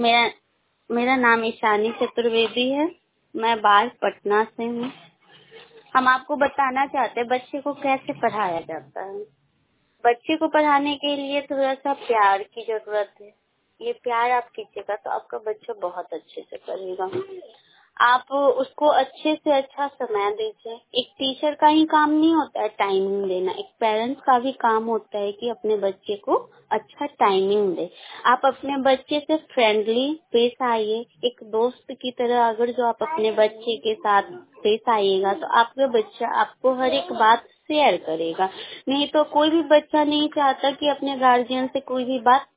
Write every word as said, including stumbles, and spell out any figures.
मेरा मेरा नाम ईशानी चतुर्वेदी है। मैं बाल पटना से हूँ। हम आपको बताना चाहते हैं बच्चे को कैसे पढ़ाया जाता है। बच्चे को पढ़ाने के लिए थोड़ा सा प्यार की जरूरत है। ये प्यार आप कीजिएगा तो आपका बच्चा बहुत अच्छे से पढ़ेगा। आप उसको अच्छे से अच्छा समय दीजिए। एक टीचर का ही काम नहीं होता है टाइमिंग देना, एक पेरेंट्स का भी काम होता है कि अपने बच्चे को अच्छा टाइमिंग दे। आप अपने बच्चे से फ्रेंडली पेश आइए। एक दोस्त की तरह अगर जो आप अपने बच्चे के साथ पेश आइएगा तो आपका बच्चा आपको हर एक बात शेयर करेगा। नहीं तो कोई भी बच्चा नहीं चाहता कि अपने गार्जियन से कोई भी बात